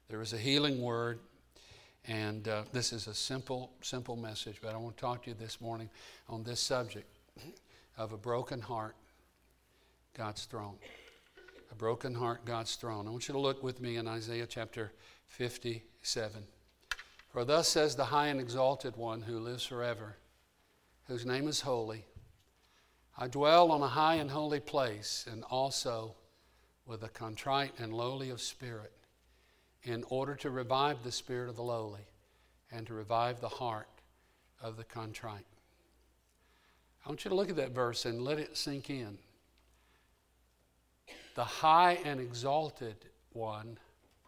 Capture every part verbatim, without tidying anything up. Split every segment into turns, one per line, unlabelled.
There is a healing word. And uh, this is a simple, simple message. But I want to talk to you this morning on this subject of a broken heart, God's throne. A broken heart, God's throne. I want you to look with me in Isaiah chapter fifty-seven. For thus says the high and exalted one who lives forever, whose name is holy. I dwell on a high and holy place, and also with a contrite and lowly of spirit, in order to revive the spirit of the lowly and to revive the heart of the contrite. I want you to look at that verse and let it sink in. The high and exalted one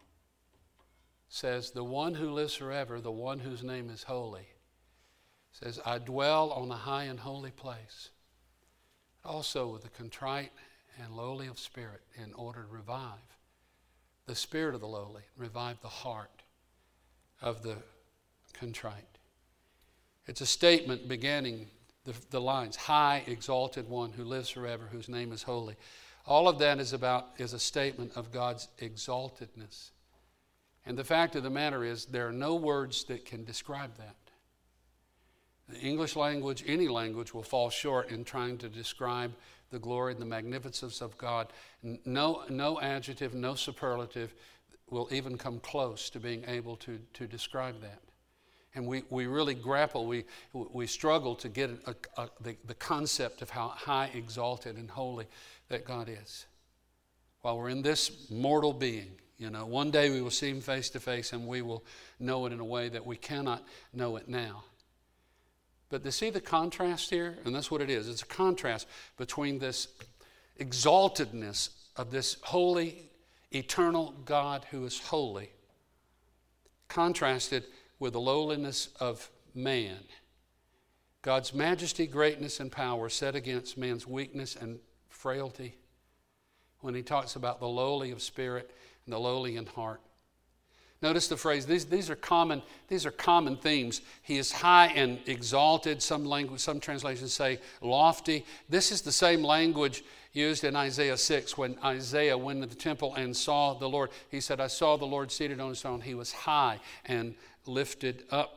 says, the one who lives forever, the one whose name is holy, says, I dwell on a high and holy place, also with the contrite and lowly of spirit, in order to revive the spirit of the lowly, revive the heart of the contrite. It's a statement beginning the, the lines, high, exalted one who lives forever, whose name is holy. All of that is about is a statement of God's exaltedness. And the fact of the matter is, there are no words that can describe that. The English language, any language, will fall short in trying to describe the glory and the magnificence of God. No, no adjective, no superlative will even come close to being able to, to describe that. And we, we really grapple, we, we struggle to get a, a, the, the concept of how high, exalted, and holy that God is. While we're in this mortal being, you know, one day we will see Him face to face and we will know it in a way that we cannot know it now. But to see the contrast here, and that's what it is. It's a contrast between this exaltedness of this holy, eternal God who is holy, contrasted with the lowliness of man. God's majesty, greatness, and power set against man's weakness and frailty when He talks about the lowly of spirit and the lowly in heart. Notice the phrase, these, these are common, these are common themes. He is high and exalted. Some language, some translations say lofty. This is the same language used in Isaiah six when Isaiah went into the temple and saw the Lord. He said, I saw the Lord seated on his throne. He was high and lifted up.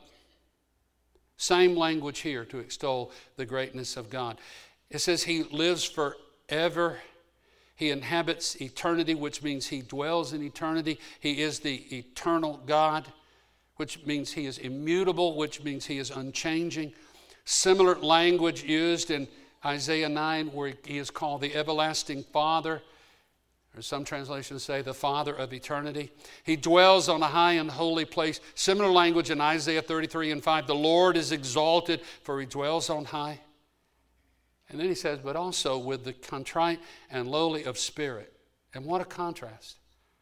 Same language here to extol the greatness of God. It says He lives forever. He inhabits eternity, which means He dwells in eternity. He is the eternal God, which means He is immutable, which means He is unchanging. Similar language used in Isaiah nine, where He is called the everlasting Father, or some translations say the Father of eternity. He dwells on a high and holy place. Similar language in Isaiah thirty-three and five. The Lord is exalted, for He dwells on high. And then he says, but also with the contrite and lowly of spirit. And what a contrast.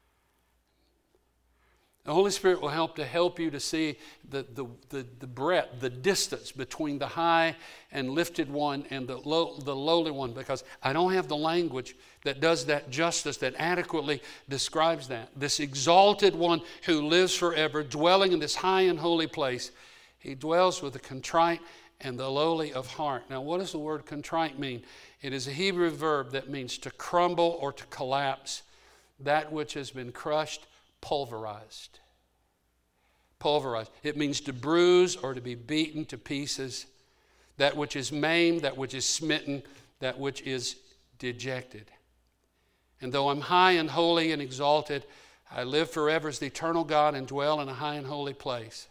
The Holy Spirit will help to help you to see the, the, the, the breadth, the distance between the high and lifted one and the, low, the lowly one, because I don't have the language that does that justice, that adequately describes that. This exalted one who lives forever, dwelling in this high and holy place, He dwells with the contrite and the lowly of heart. Now, what does the word contrite mean? It is a Hebrew verb that means to crumble or to collapse, that which has been crushed, pulverized. Pulverized. It means to bruise or to be beaten to pieces, that which is maimed, that which is smitten, that which is dejected. And though I'm high and holy and exalted, I live forever as the eternal God and dwell in a high and holy place.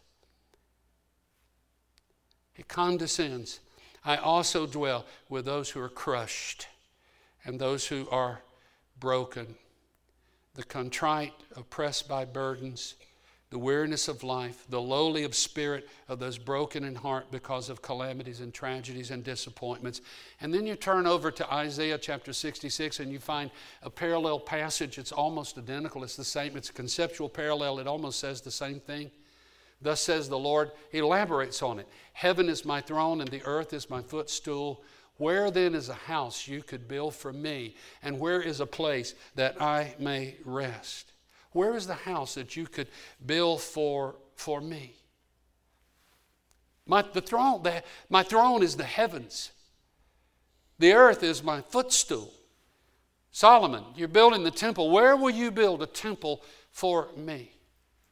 He condescends. I also dwell with those who are crushed and those who are broken, the contrite, oppressed by burdens, the weariness of life, the lowly of spirit, of those broken in heart because of calamities and tragedies and disappointments. And then you turn over to Isaiah chapter sixty-six and you find a parallel passage. It's almost identical. It's the same. It's a conceptual parallel. It almost says the same thing. Thus says the Lord. He elaborates on it. Heaven is my throne and the earth is my footstool. Where then is a house you could build for me? And where is a place that I may rest? Where is the house that you could build for, for me? My, the throne, the, my throne is the heavens. The earth is my footstool. Solomon, you're building the temple. Where will you build a temple for me?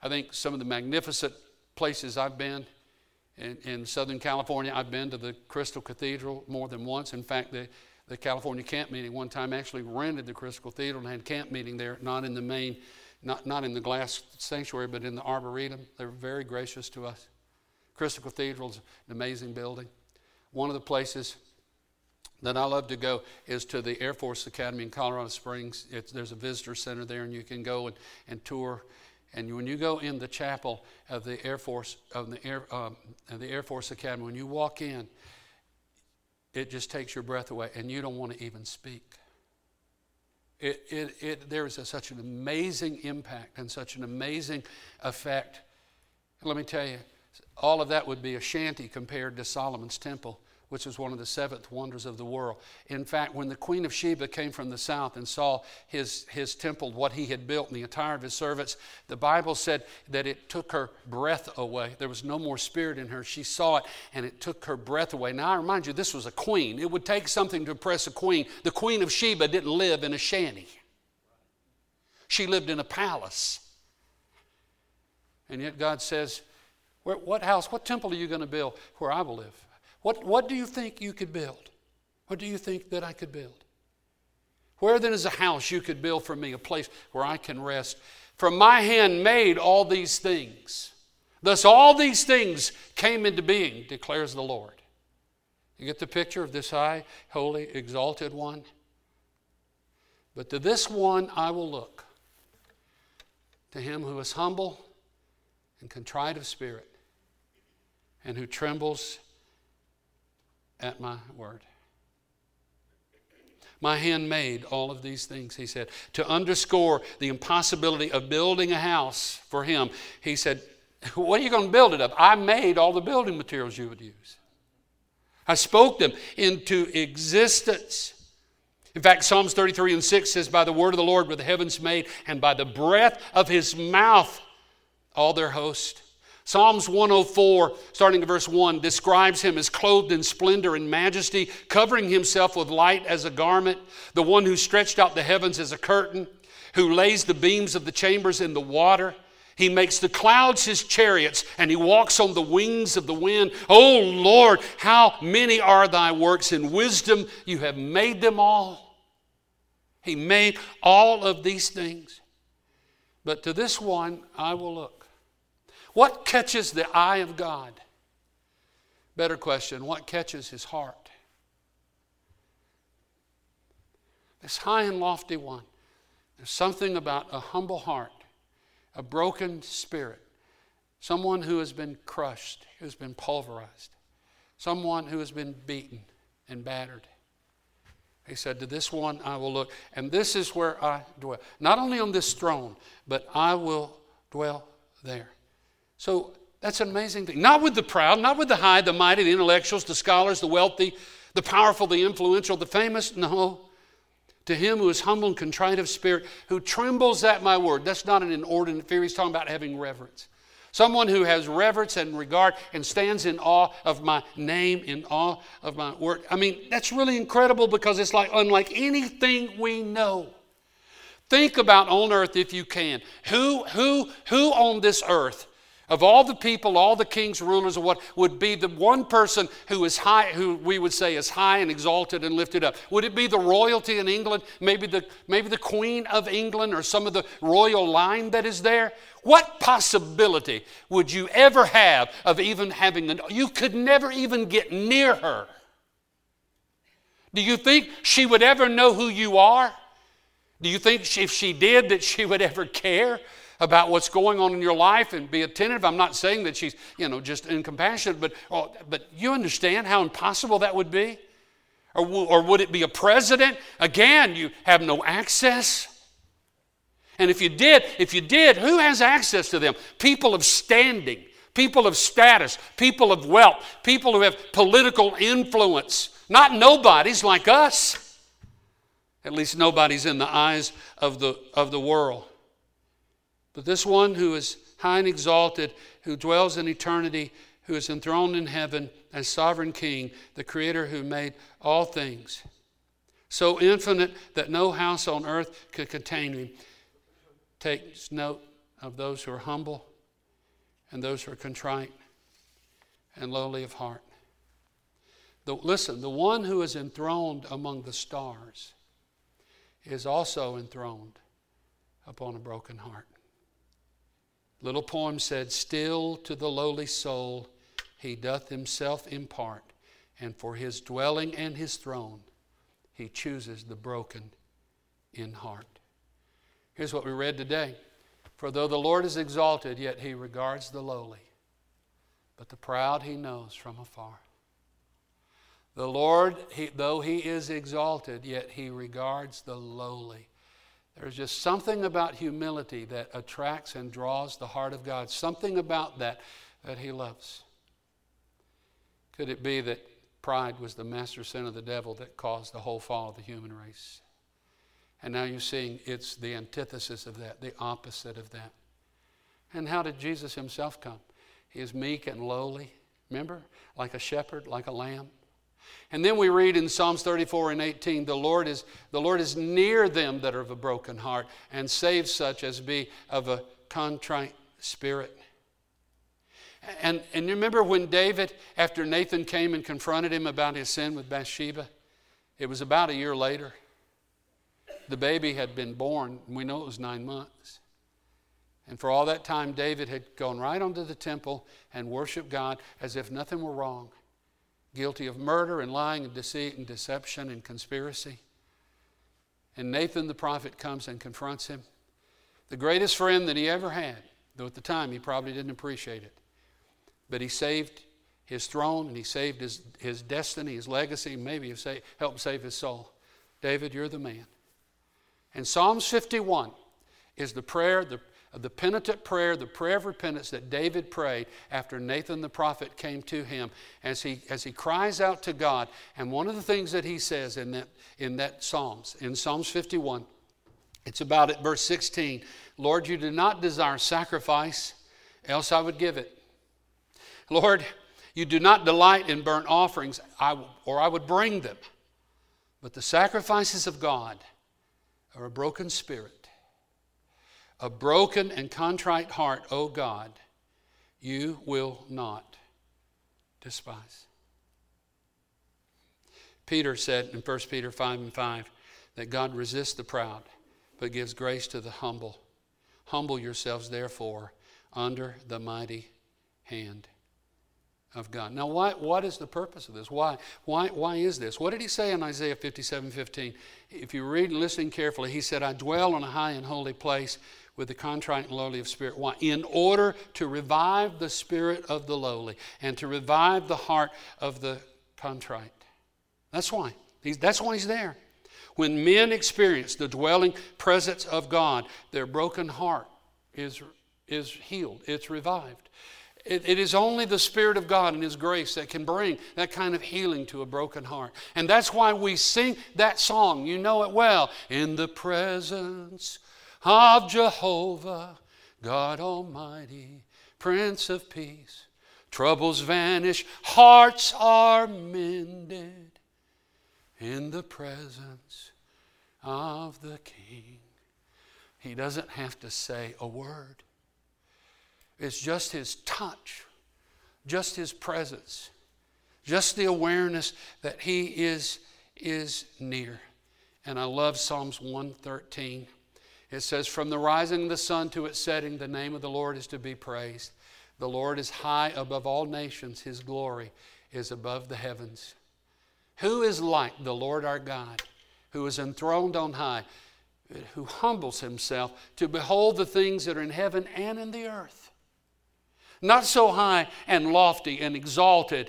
I think some of the magnificent places I've been in, in Southern California, I've been to the Crystal Cathedral more than once. In fact, the, the California camp meeting one time actually rented the Crystal Cathedral and had camp meeting there, not in the main, not, not in the glass sanctuary, but in the Arboretum. They were very gracious to us. Crystal Cathedral is an amazing building. One of the places that I love to go is to the Air Force Academy in Colorado Springs. It's, there's a visitor center there, and you can go and, and tour. And when you go in the chapel of the Air Force of the Air um, of the Air Force Academy, when you walk in, it just takes your breath away, and you don't want to even speak. It it it there is a, such an amazing impact and such an amazing effect. And let me tell you, all of that would be a shanty compared to Solomon's temple, which is one of the seventh wonders of the world. In fact, when the Queen of Sheba came from the south and saw his, his temple, what he had built, and the attire of his servants, the Bible said that it took her breath away. There was no more spirit in her. She saw it, and it took her breath away. Now, I remind you, this was a queen. It would take something to impress a queen. The Queen of Sheba didn't live in a shanty. She lived in a palace. And yet God says, Where, what house, what temple are you going to build where I will live? What, what do you think you could build? What do you think that I could build? Where then is a house you could build for me, a place where I can rest? From my hand made all these things. Thus all these things came into being, declares the Lord. You get the picture of this high, holy, exalted one? But to this one I will look. To him who is humble and contrite of spirit, and who trembles at my word. My hand made all of these things, he said. To underscore the impossibility of building a house for him, he said, what are you going to build it of? I made all the building materials you would use. I spoke them into existence. In fact, Psalms thirty-three and six says, by the word of the Lord were the heavens made, and by the breath of his mouth all their host. Psalms one oh four, starting at verse one, describes him as clothed in splendor and majesty, covering himself with light as a garment, the one who stretched out the heavens as a curtain, who lays the beams of the chambers in the water. He makes the clouds his chariots, and he walks on the wings of the wind. O Lord, how many are thy works! In wisdom you have made them all. He made all of these things. But to this one I will look. What catches the eye of God? Better question, what catches his heart? This high and lofty one. There's something about a humble heart, a broken spirit, someone who has been crushed, who's been pulverized, someone who has been beaten and battered. He said, to this one I will look, and this is where I dwell. Not only on this throne, but I will dwell there. So that's an amazing thing. Not with the proud, not with the high, the mighty, the intellectuals, the scholars, the wealthy, the powerful, the influential, the famous. No. To him who is humble and contrite of spirit, who trembles at my word. That's not an inordinate fear. He's talking about having reverence. Someone who has reverence and regard and stands in awe of my name, in awe of my word. I mean, that's really incredible because it's like unlike anything we know. Think about on earth if you can. Who, who, who on this earth, of all the people, all the kings, rulers, or what, would be the one person who is high, who we would say is high and exalted and lifted up? Would it be the royalty in England? Maybe the, maybe the Queen of England or some of the royal line that is there? What possibility would you ever have of even having, an, you could never even get near her. Do you think she would ever know who you are? Do you think if she did that she would ever care about what's going on in your life and be attentive? I'm not saying that she's, you know, just incompassionate, but oh, but you understand how impossible that would be? Or, or would it be a president? Again, you have no access. And if you did, if you did, who has access to them? People of standing, people of status, people of wealth, people who have political influence. Not nobodies like us. At least nobody's in the eyes of the of the world. But this one who is high and exalted, who dwells in eternity, who is enthroned in heaven as sovereign king, the creator who made all things, so infinite that no house on earth could contain him, takes note of those who are humble and those who are contrite and lowly of heart. The, listen, the one who is enthroned among the stars is also enthroned upon a broken heart. Little poem said, still to the lowly soul he doth himself impart, and for his dwelling and his throne he chooses the broken in heart. Here's what we read today. For though the Lord is exalted, yet he regards the lowly, but the proud he knows from afar. The Lord, he, though he is exalted, yet he regards the lowly. There's just something about humility that attracts and draws the heart of God. Something about that that he loves. Could it be that pride was the master sin of the devil that caused the whole fall of the human race? And now you're seeing it's the antithesis of that, the opposite of that. And how did Jesus himself come? He is meek and lowly, remember? Like a shepherd, like a lamb. And then we read in Psalms thirty-four and eighteen, the Lord is, the Lord is near them that are of a broken heart, and saves such as be of a contrite spirit. And, and you remember when David, after Nathan came and confronted him about his sin with Bathsheba, it was about a year later. The baby had been born, and we know it was nine months. And for all that time, David had gone right onto the temple and worshiped God as if nothing were wrong. Guilty of murder and lying and deceit and deception and conspiracy. And Nathan the prophet comes and confronts him. The greatest friend that he ever had, though at the time he probably didn't appreciate it. But he saved his throne and he saved his, his destiny, his legacy, maybe he saved, helped save his soul. David, you're the man. And Psalms fifty-one is the prayer, the, the penitent prayer, the prayer of repentance that David prayed after Nathan the prophet came to him as he, as he cries out to God. And one of the things that he says in that, in that Psalms, in Psalms fifty-one, it's about at verse sixteen, Lord, you do not desire sacrifice, else I would give it. Lord, you do not delight in burnt offerings, I, or I would bring them. But the sacrifices of God are a broken spirit, a broken and contrite heart, O God, you will not despise. Peter said in First Peter five and five that God resists the proud, but gives grace to the humble. Humble yourselves, therefore, under the mighty hand of God. Now, why, what is the purpose of this? Why, why, why is this? What did he say in Isaiah fifty-seven fifteen? If you read and listen carefully, he said, I dwell on a high and holy place with the contrite and lowly of spirit. Why? In order to revive the spirit of the lowly and to revive the heart of the contrite. That's why. He's, that's why he's there. When men experience the dwelling presence of God, their broken heart is, is healed. It's revived. It, it is only the Spirit of God and His grace that can bring that kind of healing to a broken heart. And that's why we sing that song. You know it well. In the presence of Jehovah, God Almighty, Prince of Peace, troubles vanish, hearts are mended. In the presence of the King. He doesn't have to say a word. It's just His touch, just His presence, just the awareness that He is, is near. And I love Psalms one thirteen. It says, from the rising of the sun to its setting, the name of the Lord is to be praised. The Lord is high above all nations. His glory is above the heavens. Who is like the Lord our God, who is enthroned on high, who humbles Himself to behold the things that are in heaven and in the earth? Not so high and lofty and exalted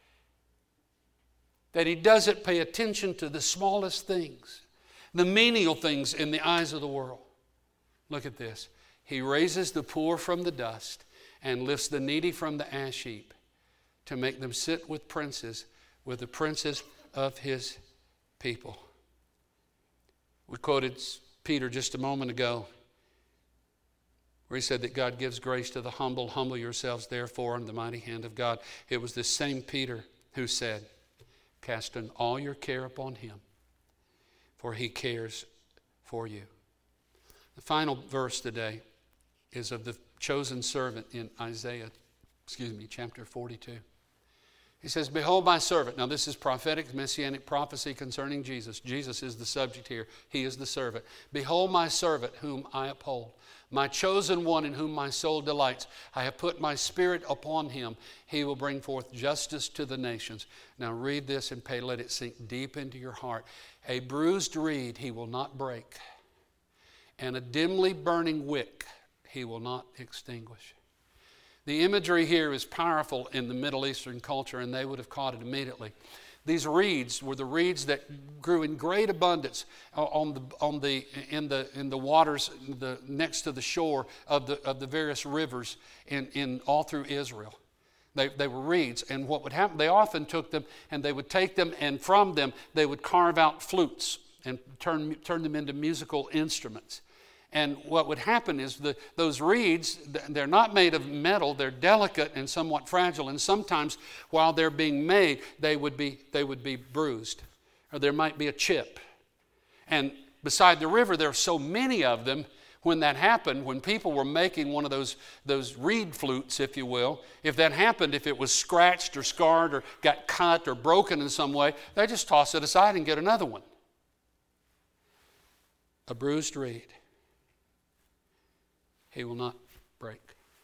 that He doesn't pay attention to the smallest things, the menial things in the eyes of the world. Look at this. He raises the poor from the dust and lifts the needy from the ash heap to make them sit with princes, with the princes of His people. We quoted Peter just a moment ago, where he said that God gives grace to the humble. Humble yourselves, therefore, in the mighty hand of God. It was this same Peter who said, casting all your care upon Him, for He cares for you. The final verse today is of the chosen servant in Isaiah, excuse me, chapter forty-two. He says, behold my servant. Now this is prophetic, messianic prophecy concerning Jesus. Jesus is the subject here. He is the servant. Behold my servant whom I uphold, my chosen one in whom my soul delights. I have put my spirit upon him. He will bring forth justice to the nations. Now read this and pay, let it sink deep into your heart. A bruised reed he will not break, and a dimly burning wick he will not extinguish. The imagery here is powerful in the Middle Eastern culture, and they would have caught it immediately. These reeds were the reeds that grew in great abundance on the, on the, in, the, in the waters the, next to the shore of the, of the various rivers in, in all through Israel. They, they were reeds, and what would happen, they often took them and they would take them, and from them they would carve out flutes and turn, turn them into musical instruments. And what would happen is the, those reeds, they're not made of metal, they're delicate and somewhat fragile, and sometimes while they're being made, they would be, they would be bruised, or there might be a chip. And beside the river, there are so many of them. When that happened, when people were making one of those, those reed flutes, if you will, if that happened, if it was scratched or scarred or got cut or broken in some way, they just toss it aside and get another one. A bruised reed he will not break.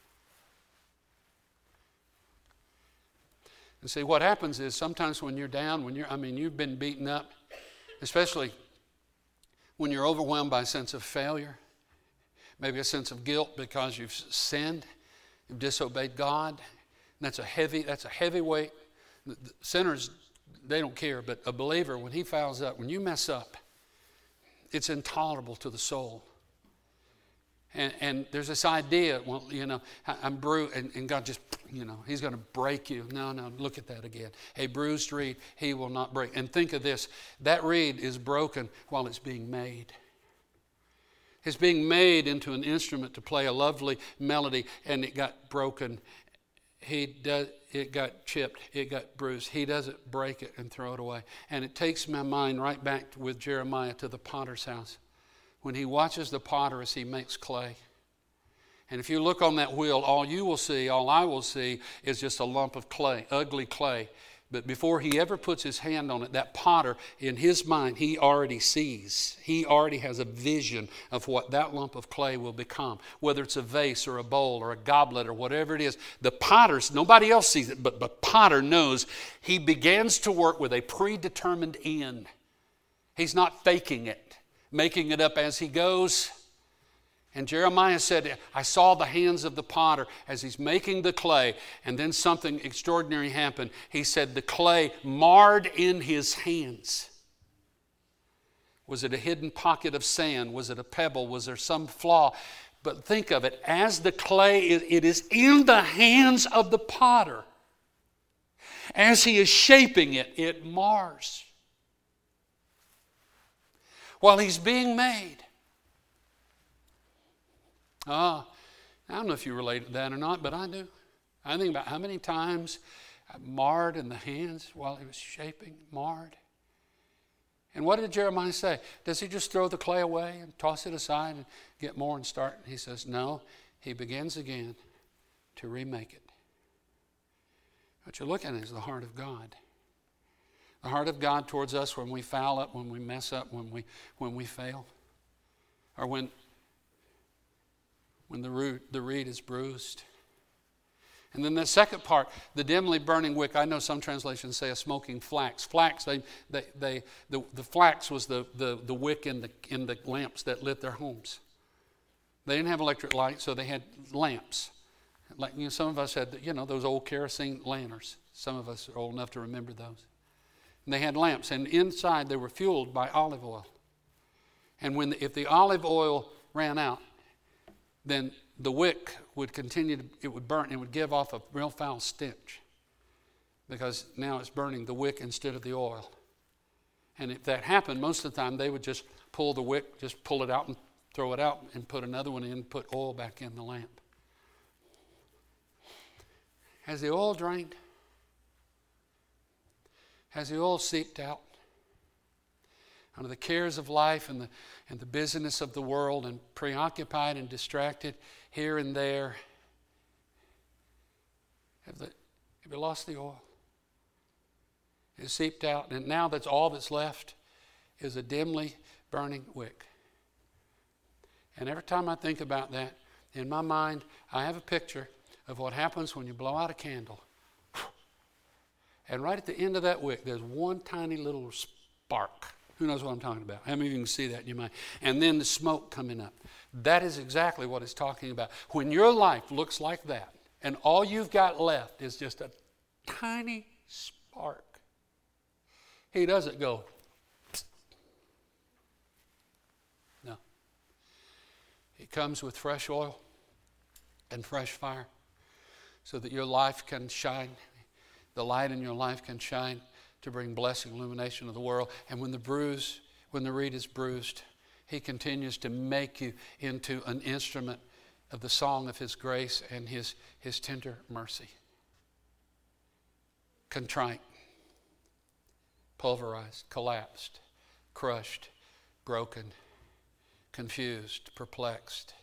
And see, what happens is sometimes when you're down, when you're, I mean, you've been beaten up, especially when you're overwhelmed by a sense of failure, maybe a sense of guilt because you've sinned, you've disobeyed God. And that's a heavy, that's a heavy weight. The sinners, they don't care, but a believer, when he fouls up, when you mess up, it's intolerable to the soul. And, and there's this idea, well, you know, I'm bruised, and, and God just, you know, he's going to break you. No, no, look at that again. A bruised reed, he will not break. And think of this, that reed is broken while it's being made. It's being made into an instrument to play a lovely melody, and it got broken. He does, it got chipped, it got bruised. He doesn't break it and throw it away. And it takes my mind right back with Jeremiah to the potter's house, when he watches the potter as he makes clay. And if you look on that wheel, all you will see, all I will see, is just a lump of clay, ugly clay. But before he ever puts his hand on it, that potter, in his mind, he already sees. He already has a vision of what that lump of clay will become. Whether it's a vase or a bowl or a goblet or whatever it is, the potter's, nobody else sees it, but the potter knows. He begins to work with a predetermined end. He's not faking it, making it up as he goes. And Jeremiah said, I saw the hands of the potter as he's making the clay, and then something extraordinary happened. He said the clay marred in his hands. Was it a hidden pocket of sand? Was it a pebble? Was there some flaw? But think of it, as the clay, it is in the hands of the potter. As he is shaping it, it mars. While he's being made. Ah, I don't know if you relate to that or not, but I do. I think about how many times I marred in the hands while he was shaping, marred. And what did Jeremiah say? Does he just throw the clay away and toss it aside and get more and start? He says, no, he begins again to remake it. What you're looking at is the heart of God. The heart of God towards us when we foul up, when we mess up, when we when we fail. Or when when the root, the reed is bruised. And then the second part, the dimly burning wick. I know some translations say a smoking flax. Flax, they, they, they, the, the flax was the, the, the wick in the, in the lamps that lit their homes. They didn't have electric light, so they had lamps. Like, you know, some of us had, you know, those old kerosene lanterns. Some of us are old enough to remember those. And they had lamps, and inside they were fueled by olive oil. And when the, if the olive oil ran out, then the wick would continue to, it would burn, it would give off a real foul stench. Because now it's burning the wick instead of the oil. And if that happened, most of the time they would just pull the wick, just pull it out and throw it out and put another one in, put oil back in the lamp. Has the oil drained? Has the oil seeped out? Under the cares of life and the, and the busyness of the world and preoccupied and distracted, here and there. Have, the, have you lost the oil? It's seeped out, and now that's all that's left is a dimly burning wick. And every time I think about that, in my mind, I have a picture of what happens when you blow out a candle. And right at the end of that wick, there's one tiny little spark. Who knows what I'm talking about? How many of you can see that in your mind? And then the smoke coming up. That is exactly what it's talking about. When your life looks like that, and all you've got left is just a tiny spark, he doesn't go, no. He comes with fresh oil and fresh fire so that your life can shine. The light in your life can shine to bring blessing, illumination of the world. And when the bruise, when the reed is bruised, he continues to make you into an instrument of the song of his grace and his, his tender mercy. Contrite, pulverized, collapsed, crushed, broken, confused, perplexed.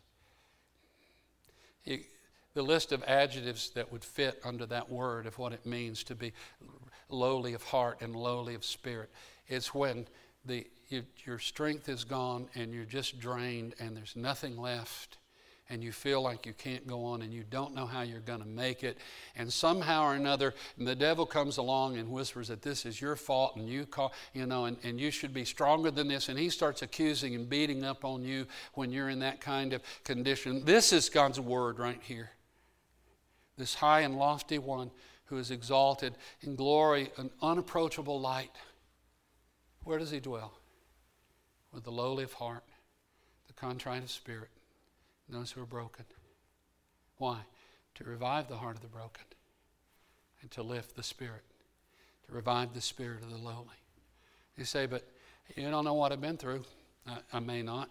He, the list of adjectives that would fit under that word of what it means to be lowly of heart and lowly of spirit. It's when the you, your strength is gone and you're just drained and there's nothing left and you feel like you can't go on and you don't know how you're going to make it. And somehow or another, the devil comes along and whispers that this is your fault and you call, you know, and, and you should be stronger than this. And he starts accusing and beating up on you when you're in that kind of condition. This is God's word right here. This high and lofty one who is exalted in glory and unapproachable light. Where does he dwell? With the lowly of heart, the contrite of spirit, and those who are broken. Why? To revive the heart of the broken and to lift the spirit, to revive the spirit of the lowly. You say, but you don't know what I've been through. I, I may not.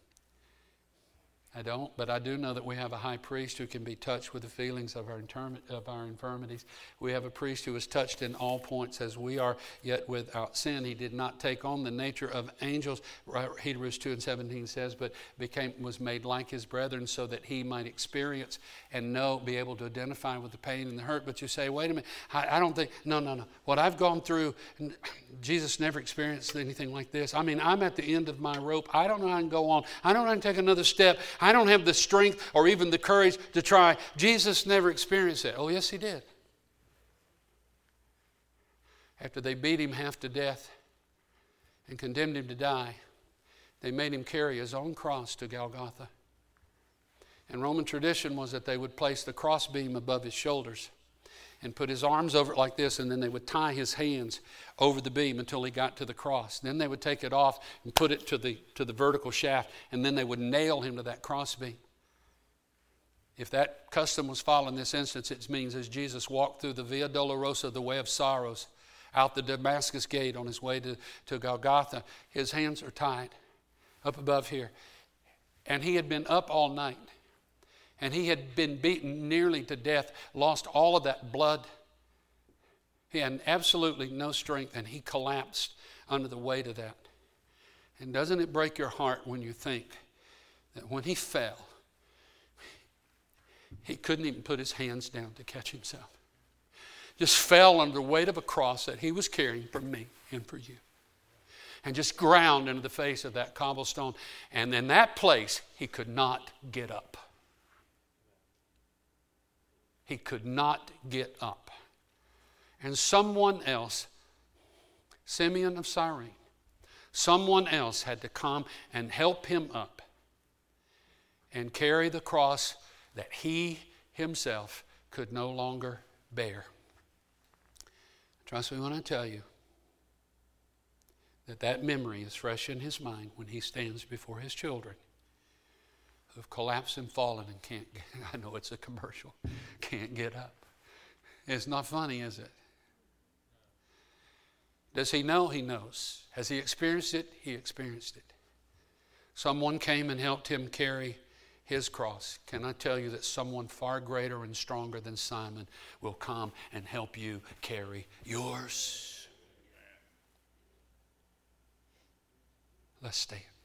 I don't, but I do know that we have a high priest who can be touched with the feelings of our, interm- of our infirmities. We have a priest who is touched in all points as we are, yet without sin. He did not take on the nature of angels, Hebrews two and seventeen says, but became was made like his brethren so that he might experience and know, be able to identify with the pain and the hurt. But you say, wait a minute, I, I don't think, no, no, no. What I've gone through, Jesus never experienced anything like this. I mean, I'm at the end of my rope. I don't know how I can go on. I don't know how to take another step. I don't have the strength or even the courage to try. Jesus never experienced that. Oh, yes, he did. After they beat him half to death and condemned him to die, they made him carry his own cross to Golgotha. And Roman tradition was that they would place the crossbeam above his shoulders and put his arms over it like this, and then they would tie his hands over the beam until he got to the cross. Then they would take it off and put it to the to the vertical shaft, and then they would nail him to that crossbeam. If that custom was followed in this instance, it means as Jesus walked through the Via Dolorosa, the way of sorrows, out the Damascus gate on his way to, to Golgotha, his hands are tied up above here. And he had been up all night. And he had been beaten nearly to death, lost all of that blood. He had absolutely no strength, and he collapsed under the weight of that. And doesn't it break your heart when you think that when he fell, he couldn't even put his hands down to catch himself? Just fell under the weight of a cross that he was carrying for me and for you. And just ground into the face of that cobblestone. And in that place, he could not get up. He could not get up. And someone else, Simeon of Cyrene, someone else had to come and help him up and carry the cross that he himself could no longer bear. Trust me when I tell you that that memory is fresh in his mind when he stands before his children who have collapsed and fallen and can't get, I know it's a commercial, can't get up. It's not funny, is it? Does he know? He knows. Has he experienced it? He experienced it. Someone came and helped him carry his cross. Can I tell you that someone far greater and stronger than Simon will come and help you carry yours? Let's stand.